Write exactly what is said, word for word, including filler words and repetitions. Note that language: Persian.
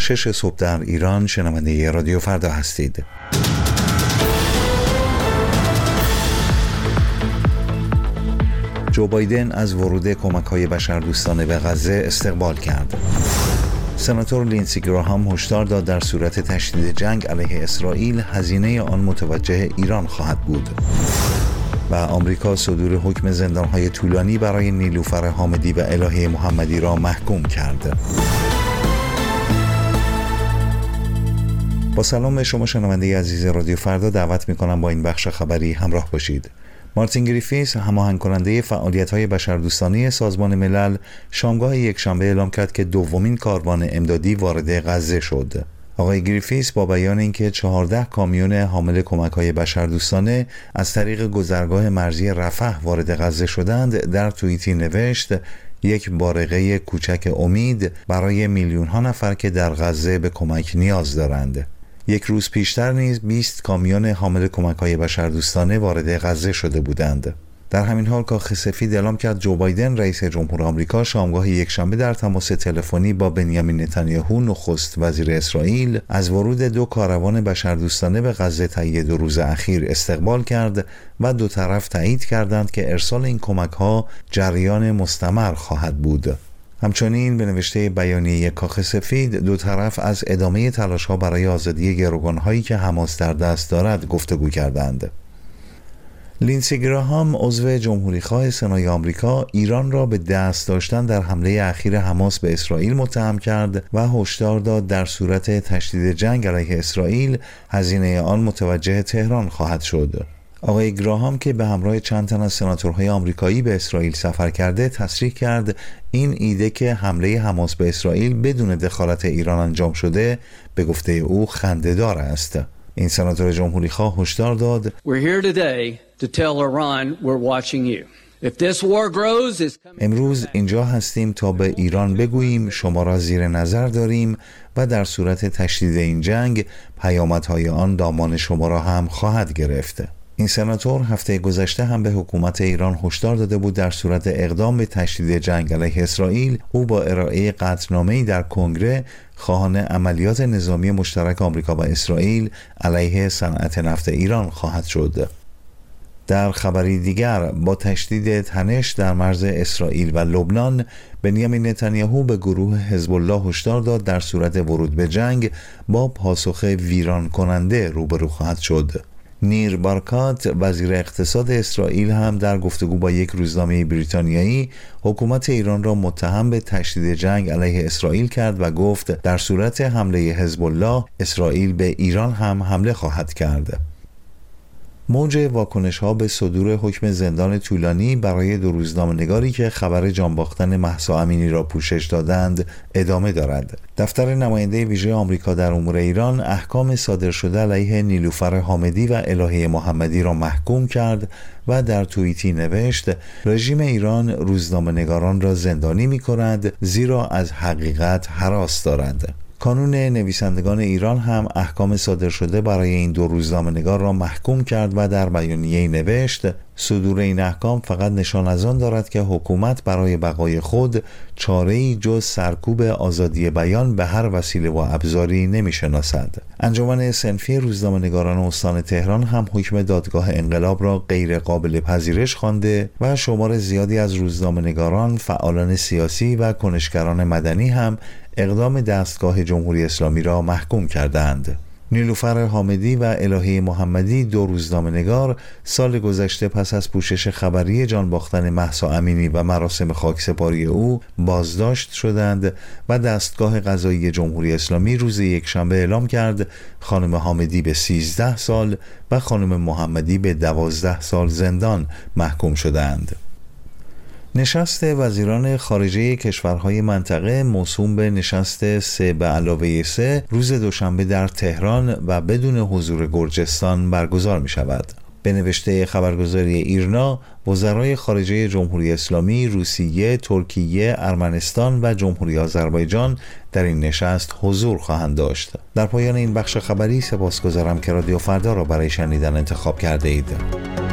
شش صبح در ایران. شنونده رادیو فردا هستید. جو بایدن از ورود کمک‌های بشردوستانه به غزه استقبال کرد. سناتور لینسی گراهام هشدار داد در صورت تشدید جنگ علیه اسرائیل هزینه آن متوجه ایران خواهد بود. و آمریکا صدور حکم زندان‌های طولانی برای نیلوفر حامدی و الهه محمدی را محکوم کرد. با سلام به شما شنونده عزیز رادیو فردا، دعوت می‌کنم با این بخش خبری همراه باشید. مارتین گریفیث، هماهنگ کننده فعالیت‌های بشردوستانه سازمان ملل، شامگاه یکشنبه اعلام کرد که دومین کاروان امدادی وارد غزه شد. آقای گریفیث با بیان اینکه چهارده کامیون حامل کمک‌های بشردوستانه از طریق گذرگاه مرزی رفح وارد غزه شدند، در توییتی نوشت: یک بارقه کوچک امید برای میلیون‌ها نفر که در غزه به کمک نیاز دارند. یک روز پیشتر نیز بیست کامیون حامل کمک‌های بشردوستانه وارد غزه شده بودند. در همین حال کاخ سفید اعلام کرد جو بایدن رئیس جمهور آمریکا شامگاه یکشنبه در تماس تلفنی با بنیامین نتانیاهو نخست وزیر اسرائیل از ورود دو کاروان بشردوستانه به غزه طی دو روز اخیر استقبال کرد و دو طرف تایید کردند که ارسال این کمک‌ها جریان مستمر خواهد بود. همچنین به نوشته بیانیه کاخ سفید، دو طرف از ادامه تلاش‌ها برای آزادی گروگان‌هایی که حماس در دست دارد گفتگو کردند. لینسی گراهام، عضو جمهوری‌خواه سنای آمریکا، ایران را به دست داشتن در حمله اخیر حماس به اسرائیل متهم کرد و هشدار داد در صورت تشدید جنگ علیه اسرائیل هزینه آن متوجه تهران خواهد شد. آقای گراهام که به همراه چند تن از سناتورهای آمریکایی به اسرائیل سفر کرده، تصریح کرد این ایده که حمله حماس به اسرائیل بدون دخالت ایران انجام شده به گفته او خنده‌دار است. این سناتور جمهوری خواه هشدار داد: امروز اینجا هستیم تا به ایران بگوییم شما را زیر نظر داریم و در صورت تشدید این جنگ پیامدهای آن دامان شما را هم خواهد گرفت. این سناتور هفته گذشته هم به حکومت ایران هشدار داده بود در صورت اقدام به تشدید جنگ علیه اسرائیل، او با ارائه قطعنامه‌ای در کنگره خواهان عملیات نظامی مشترک آمریکا و اسرائیل علیه صنعت نفت ایران خواهد شد. در خبری دیگر، با تشدید تنش در مرز اسرائیل و لبنان، بنیامین نتانیاهو به گروه حزب الله هشدار داد در صورت ورود به جنگ با پاسخ ویران کننده روبرو خواهد شد. نیر بارکات، وزیر اقتصاد اسرائیل، هم در گفتگو با یک روزنامه بریتانیایی حکومت ایران را متهم به تشدید جنگ علیه اسرائیل کرد و گفت در صورت حمله حزب الله، اسرائیل به ایران هم حمله خواهد کرد. موج واکنش‌ها به صدور حکم زندان طولانی برای دو روزنامه‌نگاری که خبر جانباختن مهسا امینی را پوشش دادند ادامه دارد. دفتر نماینده ویژه آمریکا در امور ایران احکام صادر شده علیه نیلوفر حامدی و الهه محمدی را محکوم کرد و در توییتی نوشت: رژیم ایران روزنامه‌نگاران را زندانی می‌کند زیرا از حقیقت هراس دارند. کانون نویسندگان ایران هم احکام صادر شده برای این دو روزنامه‌نگار را محکوم کرد و در بیانیه‌ای نوشت: صدور این احکام فقط نشان از آن دارد که حکومت برای بقای خود چاره‌ای جز سرکوب آزادی بیان به هر وسیله و ابزاری نمی‌شناسد. انجمن صنفی روزنامه‌نگاران استان تهران هم حکم دادگاه انقلاب را غیر قابل پذیرش خوانده و شمار زیادی از روزنامه‌نگاران، فعالان سیاسی و کنشگران مدنی هم اقدام دستگاه جمهوری اسلامی را محکوم کردند. نیلوفر حامدی و الهه محمدی، دو روزنامه‌نگار، سال گذشته پس از پوشش خبری جانباختن مهسا امینی و مراسم خاکسپاری او بازداشت شدند و دستگاه قضایی جمهوری اسلامی روز یکشنبه اعلام کرد خانم حامدی به سیزده سال و خانم محمدی به دوازده سال زندان محکوم شدند. نشست وزیران خارجه کشورهای منطقه موسوم به نشست سه به علاوه سه روز دوشنبه در تهران و بدون حضور گرجستان برگزار می شود. به نوشته خبرگزاری ایرنا، وزرای خارجه جمهوری اسلامی، روسیه، ترکیه، ارمنستان و جمهوری آذربایجان در این نشست حضور خواهند داشت. در پایان این بخش خبری سپاسگزارم که رادیو فردا را برای شنیدن انتخاب کرده اید.